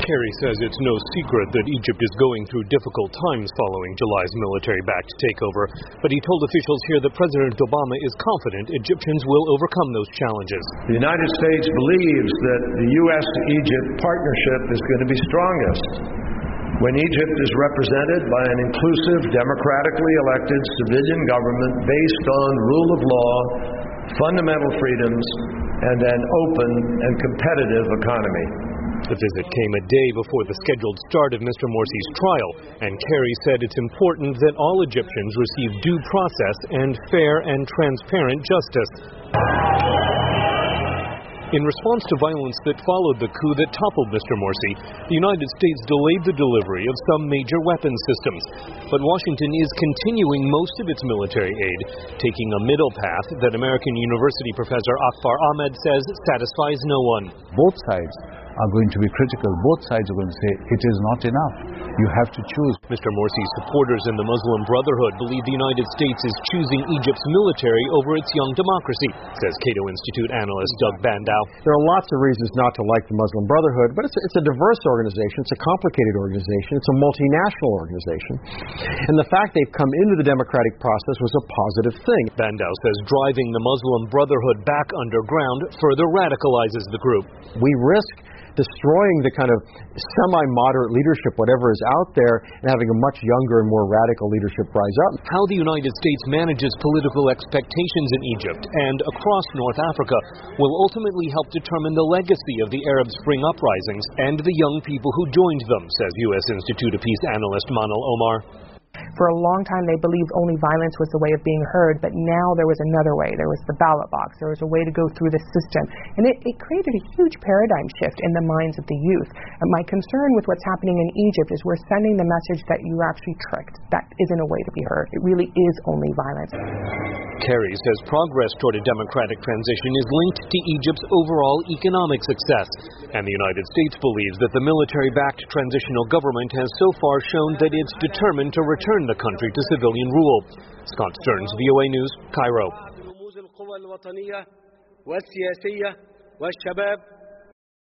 Kerry says it's no secret that Egypt is going through difficult times following July's military-backed takeover, but he told officials here that President Obama is confident Egyptians will overcome those challenges. The United States believes that the U.S.-Egypt partnership is going to be strongest when Egypt is represented by an inclusive, democratically elected civilian government based on rule of law, fundamental freedoms, and an open and competitive economy. The visit came a day before the scheduled start of Mr. Morsi's trial, and Kerry said it's important that all Egyptians receive due process and fair and transparent justice. In response to violence that followed the coup that toppled Mr. Morsi, the United States delayed the delivery of some major weapons systems. But Washington is continuing most of its military aid, taking a middle path that American University professor Akbar Ahmed says satisfies no one. Both sides are going to be critical. Both sides are going to say it is not enough. You have to choose. Mr. Morsi's supporters in the Muslim Brotherhood believe the United States is choosing Egypt's military over its young democracy, says Cato Institute analyst Doug Bandow. There are lots of reasons not to like the Muslim Brotherhood, but it's a diverse organization, it's a complicated organization, it's a multinational organization. And the fact they've come into the democratic process was a positive thing. Bandow says driving the Muslim Brotherhood back underground further radicalizes the group. We risk destroying the kind of semi-moderate leadership, whatever is out there, and having a much younger and more radical leadership rise up. How the United States manages political expectations in Egypt and across North Africa will ultimately help determine the legacy of the Arab Spring uprisings and the young people who joined them, says U.S. Institute of Peace analyst Manal Omar. For a long time, they believed only violence was the way of being heard, but now there was another way. There was the ballot box. There was a way to go through the system. And it created a huge paradigm shift in the minds of the youth. And my concern with what's happening in Egypt is we're sending the message that you were actually tricked. That isn't a way to be heard. It really is only violence. Kerry says progress toward a democratic transition is linked to Egypt's overall economic success. And the United States believes that the military-backed transitional government has so far shown that it's determined to return the country to civilian rule. Scott Stearns, VOA News, Cairo.